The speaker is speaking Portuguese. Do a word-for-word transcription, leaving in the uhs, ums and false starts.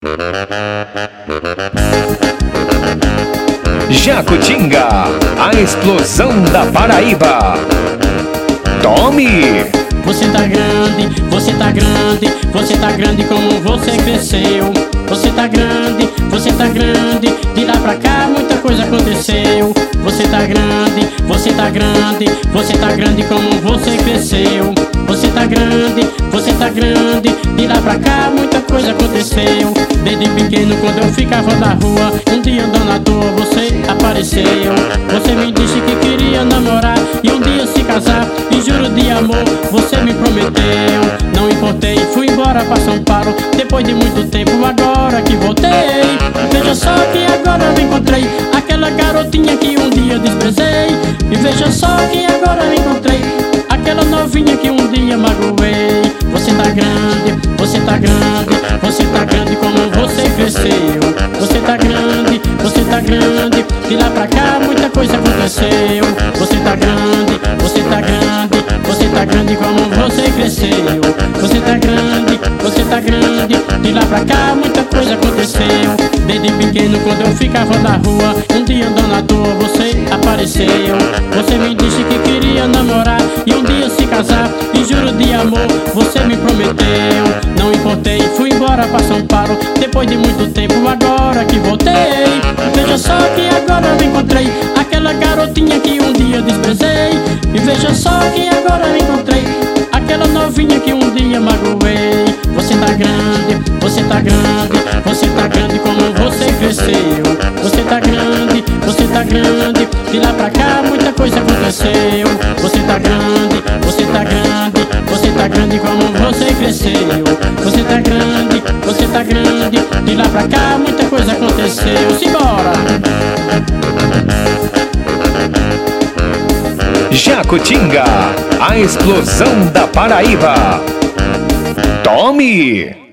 Jacutinga, a explosão da Paraíba. Tome! Você tá grande, você tá grande, você tá grande como você cresceu. Você tá grande, você tá grande, de lá pra cá muita coisa aconteceu. Você tá grande, você tá grande, você tá grande como você cresceu. Você tá grande, você tá grande, de lá pra cá muita coisa aconteceu. Desde pequeno quando eu ficava na rua, um dia andando à toa você apareceu. Você me disse que queria namorar e um dia se casar, e juro de amor você me prometeu. Não importei, fui embora pra São Paulo, depois de muito tempo, agora que voltei. Veja só que agora eu encontrei aquela garotinha que um dia desprezei. E veja só que agora eu encontrei aquela novinha que um dia magoei. Você tá grande, você tá grande, você tá grande como você cresceu. Você tá grande, você tá grande, de lá pra cá muita coisa aconteceu. Você tá grande, você tá grande, você tá grande como você cresceu. Você tá grande, você tá grande, de lá pra cá muita coisa aconteceu. Desde pequeno quando eu ficava na rua, um dia andando à toa você apareceu. Você me disse que queria namorar e um dia se casar, e juro de amor você me prometeu. Não importei, fui embora pra São Paulo, depois de muito tempo, agora que voltei. Veja só que agora eu encontrei aquela garotinha que um dia desprezei. E veja só que agora eu encontrei aquela novinha que um dia magoei. Você tá grande, você tá grande, você tá grande como você cresceu. Você tá grande, você tá grande, de lá pra cá muita coisa aconteceu. Você tá grande, você tá grande, você tá grande como você cresceu. Você tá grande, você tá grande, de lá pra cá muita coisa aconteceu. Simbora! Jacutinga, a explosão da Paraíba. Tome!